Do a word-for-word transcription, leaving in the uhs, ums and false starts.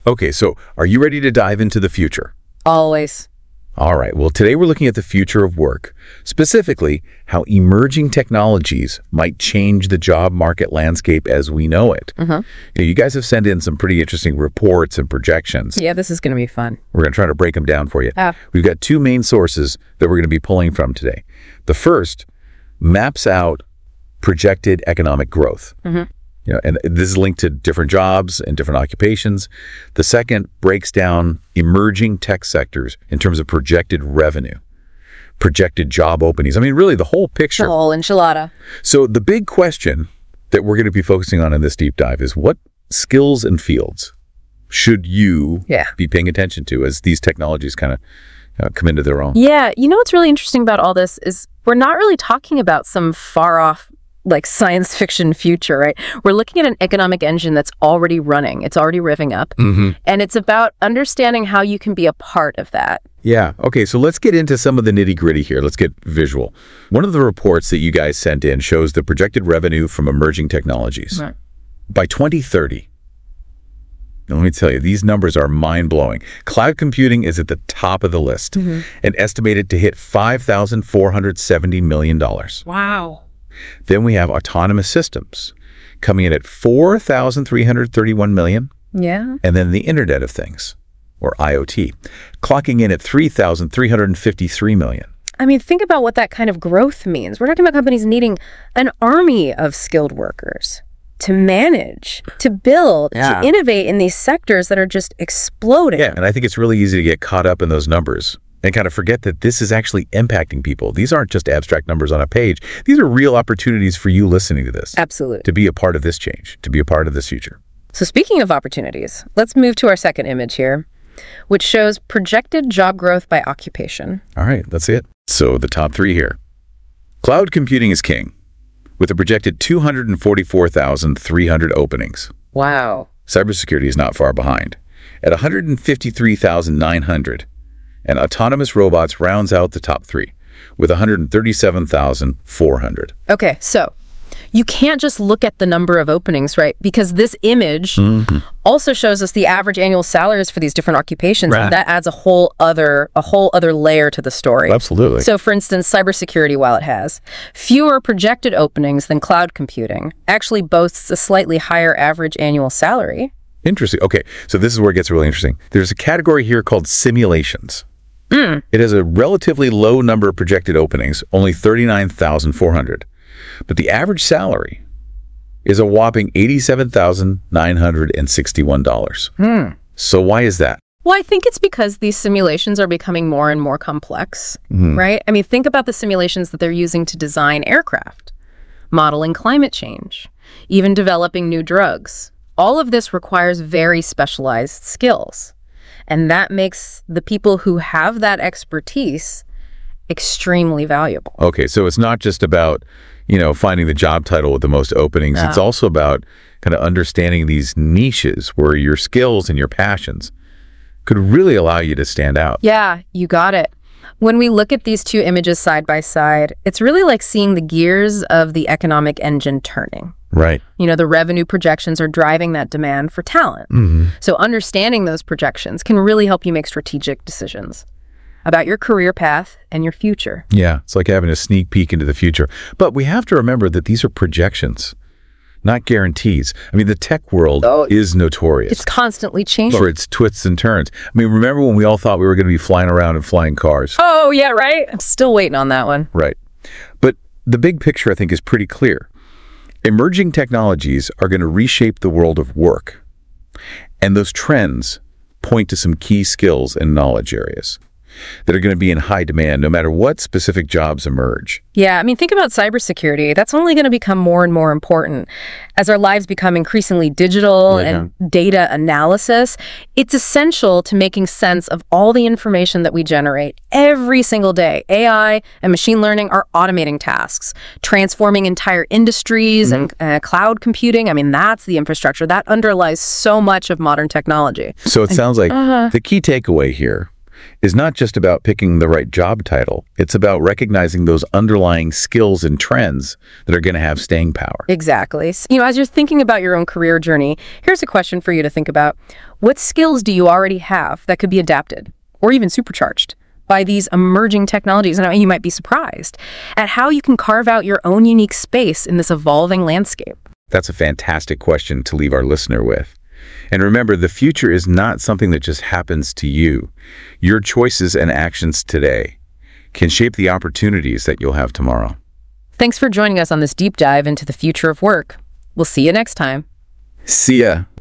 Okay, so are you ready to dive into the future? Always. All right, well, today we're looking at the future of work, specifically how emerging technologies might change the job market landscape as we know it. Mm-hmm. You know, you guys have sent in some pretty interesting reports and projections. Yeah, this is going to be fun. We're going to try to break them down for you. Ah. We've got two main sources that we're going to be pulling from today. The first maps out projected economic growth. Mm-hmm. You know, and this is linked to different jobs and different occupations. The second breaks down emerging tech sectors in terms of projected revenue, projected job openings. I mean, really the whole picture. The whole enchilada. So the big question that we're going to be focusing on in this deep dive is what skills and fields should you Yeah. be paying attention to as these technologies kind of uh, come into their own? Yeah, you know what's really interesting about all this is we're not really talking about some far off like science fiction future, right? We're looking at an economic engine that's already running. It's already revving up. Mm-hmm. And it's about understanding how you can be a part of that. Yeah. Okay. So let's get into some of the nitty gritty here. Let's get visual. One of the reports that you guys sent in shows the projected revenue from emerging technologies. Right. By twenty thirty, let me tell you, these numbers are mind-blowing. Cloud computing is at the top of the list Mm-hmm. and estimated to hit five thousand four hundred seventy million dollars. Wow. Then we have autonomous systems coming in at four thousand three hundred thirty-one million dollars. Yeah. And then the Internet of Things, or I O T, clocking in at three thousand three hundred fifty-three million dollars. I mean, think about what that kind of growth means. We're talking about companies needing an army of skilled workers to manage, to build, Yeah. to innovate in these sectors that are just exploding. Yeah, and I think it's really easy to get caught up in those numbers and kind of forget that this is actually impacting people. These aren't just abstract numbers on a page. These are real opportunities for you listening to this. Absolutely. To be a part of this change, to be a part of this future. So speaking of opportunities, let's move to our second image here, which shows projected job growth by occupation. All right, that's it. So the top three here. Cloud computing is king, with a projected two hundred forty-four thousand three hundred openings. Wow. Cybersecurity is not far behind, at one hundred fifty-three thousand nine hundred. And autonomous robots rounds out the top three, with one hundred thirty-seven thousand four hundred. Okay, so you can't just look at the number of openings, right? Because this image Mm-hmm. also shows us the average annual salaries for these different occupations. Right. And that adds a whole other a whole other layer to the story. Absolutely. So for instance, cybersecurity, while it has fewer projected openings than cloud computing, actually boasts a slightly higher average annual salary. Interesting. Okay, so this is where it gets really interesting. There's a category here called simulations. Mm. It has a relatively low number of projected openings, only thirty-nine thousand four hundred. But the average salary is a whopping eighty-seven thousand nine hundred sixty-one dollars. Hmm. So why is that? Well, I think it's because these simulations are becoming more and more complex, Mhm. right? I mean, think about the simulations that they're using to design aircraft, modeling climate change, even developing new drugs. All of this requires very specialized skills. And that makes the people who have that expertise extremely valuable. Okay, so it's not just about, you know, finding the job title with the most openings. No. It's also about kind of understanding these niches where your skills and your passions could really allow you to stand out. Yeah, you got it. When we look at these two images side by side, it's really like seeing the gears of the economic engine turning. Right. You know, the revenue projections are driving that demand for talent. Mm-hmm. So understanding those projections can really help you make strategic decisions about your career path and your future. Yeah, it's like having a sneak peek into the future. But we have to remember that these are projections, not guarantees. I mean, the tech world Oh, is notorious It's constantly changing. for its twists and turns. I mean, remember when we all thought we were going to be flying around in flying cars? Oh, yeah, right? I'm still waiting on that one. Right. But the big picture, I think, is pretty clear. Emerging technologies are going to reshape the world of work. And those trends point to some key skills and knowledge areas that are going to be in high demand no matter what specific jobs emerge. Yeah, I mean, think about cybersecurity. That's only going to become more and more important as our lives become increasingly digital Yeah. and data analysis. It's essential to making sense of all the information that we generate every single day. A I and machine learning are automating tasks, transforming entire industries and uh, cloud computing. I mean, that's the infrastructure that underlies so much of modern technology. So it sounds like Uh-huh. the key takeaway here is not just about picking the right job title. It's about recognizing those underlying skills and trends that are going to have staying power. Exactly. S- You know, as you're thinking about your own career journey, here's a question for you to think about. What skills do you already have that could be adapted or even supercharged by these emerging technologies? And you might be surprised at how you can carve out your own unique space in this evolving landscape. That's a fantastic question to leave our listener with. And remember, the future is not something that just happens to you. Your choices and actions today can shape the opportunities that you'll have tomorrow. Thanks for joining us on this deep dive into the future of work. We'll see you next time. See ya.